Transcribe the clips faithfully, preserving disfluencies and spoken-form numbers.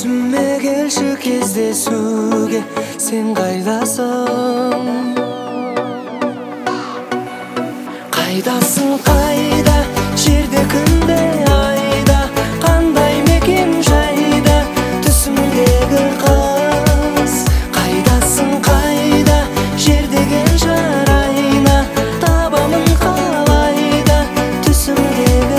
түсіме келші кездесуге, сен қайдасың? Қайдасың, қайда, жерде, күнде, айда, қандай мекен жайда, түсімдегі қыз. Қайдасың, қайда, жер деген жарайна, табамын қалайда, түсімдегі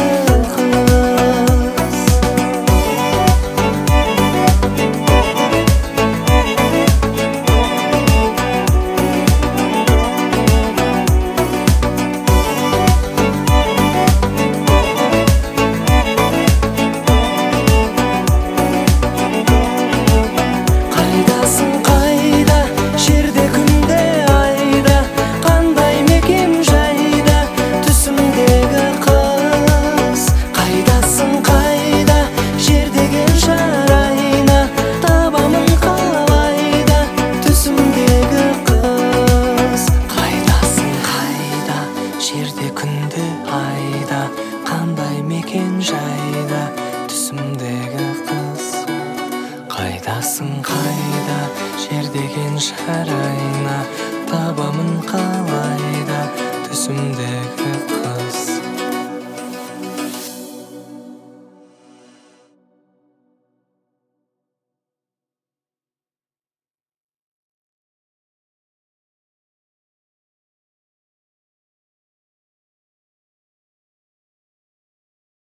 қандай мекен жайда, түсімдегі қыз. Қайдасың, қайда, жер деген жарайна, табамын қалайда, түсімдегі қыз.